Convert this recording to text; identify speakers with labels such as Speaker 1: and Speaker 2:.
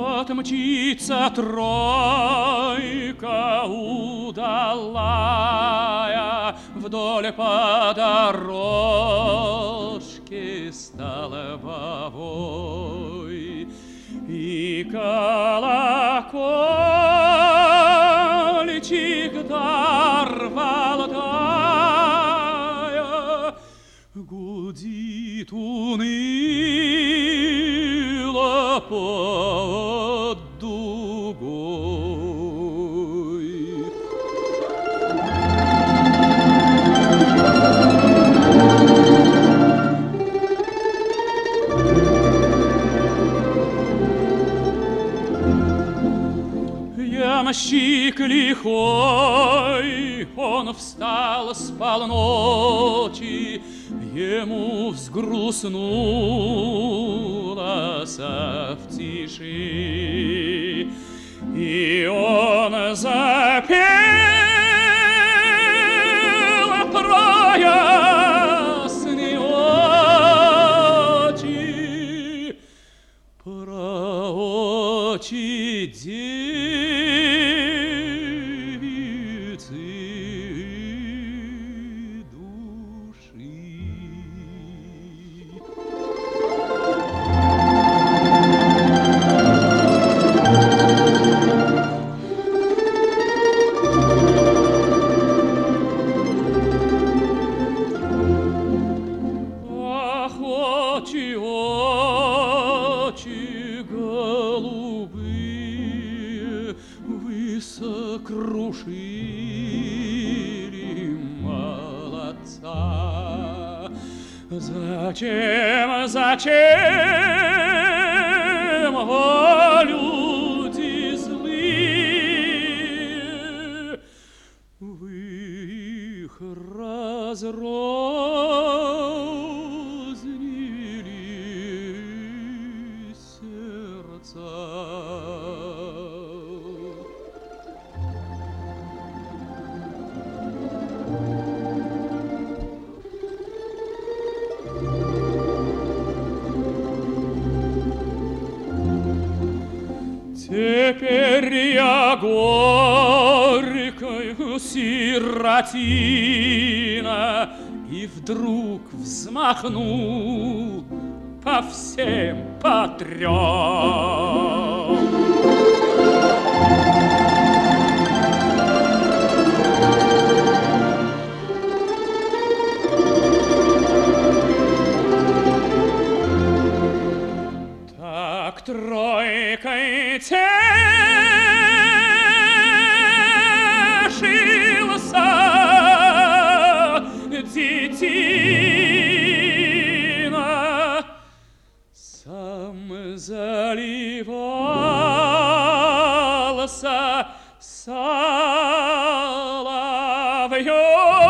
Speaker 1: Вот мчится тройка удалая вдоль по дорожке столбовой, и колокольчик дар Валдая гудит уныло под дугой. Ямщик лихой, он встал с полночи, ему взгрустнулось в тиши, и он запел про ясные очи, про очи девицы души. Ах, очи, очи голубые, вы сокрушили молодца. Зачем, зачем, о, люди злые, вы их разрознили сердца? Теперь я горькая сиротина, и вдруг взмахну по всем по трем. Так тройкой тешился детина, сам заливался соловьем.